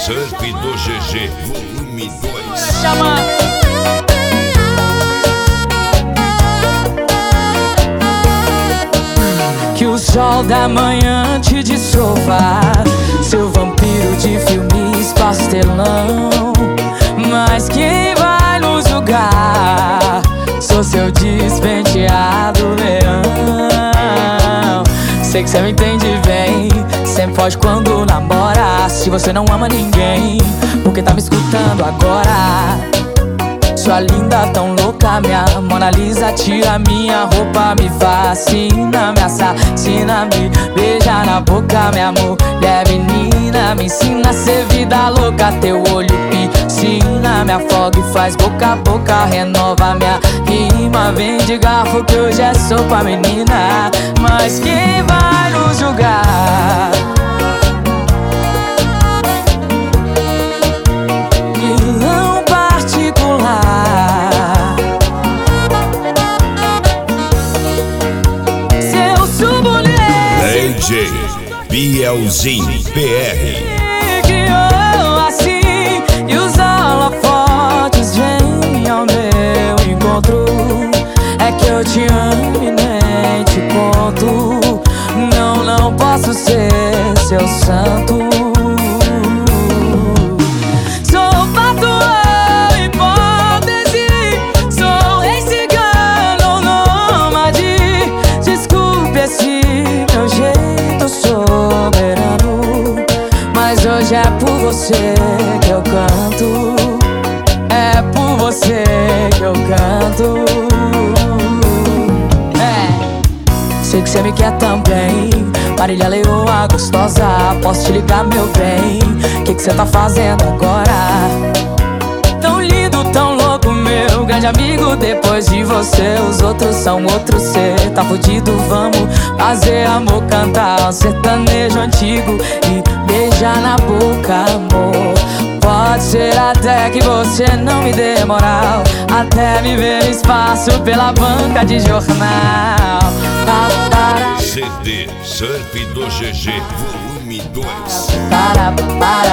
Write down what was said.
Surf do GG, volume 2. Que o sol da manhã te dissolva, seu vampiro de filmes pastelão. Mas quem vai nos julgar? Sou seu despenteado leão. Sei que cê me entende bem, sempre foge quando namora. Se você não ama ninguém, porque tá me escutando agora? Sua linda tão louca, minha Mona Lisa, tira minha roupa, me fascina, me assassina, me beija na boca, minha mulher menina. Me ensina a ser vida louca, teu olho piscina, me afoga e faz boca a boca, renova minha rima. Vem de garfo que hoje é sopa, menina. Mas quem vai nos julgar? Vilão particular, seu subulê DJ Bielzinho PR. guiou assim, e os holofotes vêm ao meu encontro. É que eu te amo e nem te conto. Não, não posso ser seu santo. Sou pato, hipótese, sou rei cigano, nômade. Desculpe esse meu jeito soberano, mas hoje é por você que eu canto. É por você que eu canto. Sei que cê me quer também, Marília Leoa gostosa. Posso te ligar, meu bem? Que cê tá fazendo agora? Tão lindo, tão louco, meu grande amigo. Depois de você, os outros são outros. Cê tá fudido, vamos fazer amor, cantar um sertanejo antigo e beijar na boca, amor. Pode ser até que você não me dê moral, até me ver no espaço pela banca de jornal. CD Surf do GG, volume 2. Para